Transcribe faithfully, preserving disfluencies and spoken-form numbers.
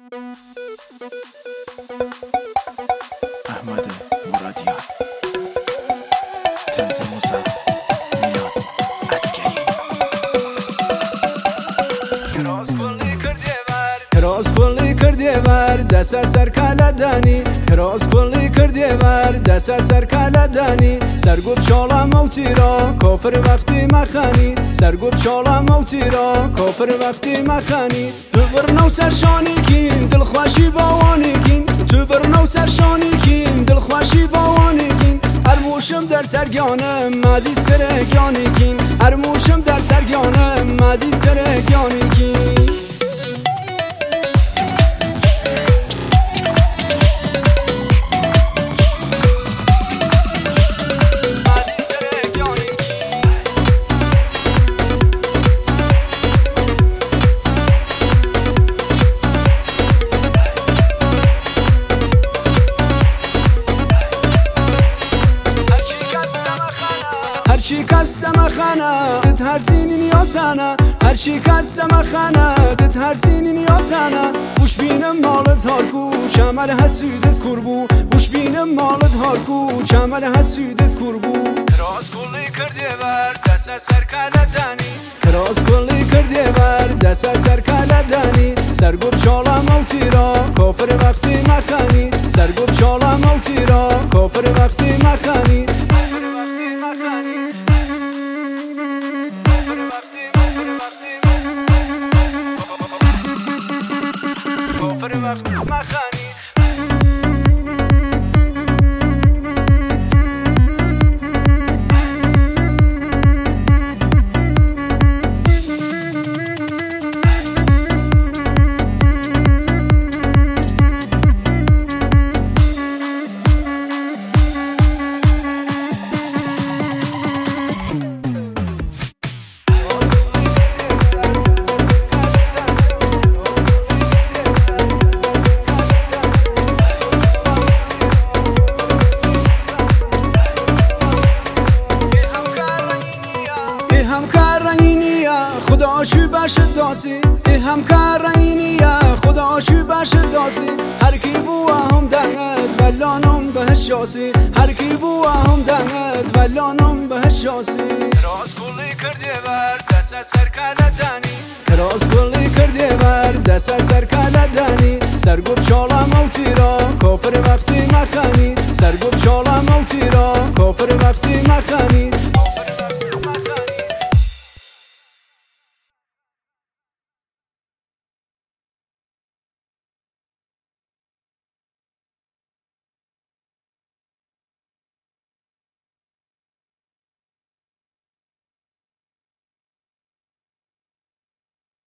احمد مرادیان تنظیم موسیقی میلاد عسکری کراس کلی کردی ور کراس کلی کردی ور دست سر کلا دانی کراس کلی کردی ور دست سر کلا دانی سرگوب شالا موتی را کافر وقتی مخانی سرگوب شالا موتی را کافر وقتی مخانی تو برنو سرشانی کین دل خوشی باوانی کین تو برنو سرشانی کین دل خوشی باوانی کین هر موشم در سرگانم مازی سرگانی کین هر موشم در سرگانم مازی سرگانی کین هرچی کستم خانه دت هر سینی نیاسانه هرچی کستم خانه دت هر سینی نیاسانه بوش بینم مالت هارکو شمال حسودت کربو بوش بینم مالت هارکو شمال حسودت کربو کراس کلی کردی ور دست سر کلا دانی کراس کلی کردی ور دست سر کلا دانی سرگوب شالا موتی را کافر وقتی مخانی سرگوب شالا موتی را کافر وقتی مخانی کافر وقتی مخانی خدا شو باشه داسی ای همکار اینیا خدا شو باشه داسی هر کی بو هم دهد ولانم بهش شاسی هر کی بو هم دهد ولانم بهش شاسی کراس کلی کردی ور دست سر کلا دانی کراس کلی کردی ور دست سر کلا دانی سرگوب شالا موتی را کافر وقتی مخانی سرگوب شالا موتی را کافر وقتی مخانی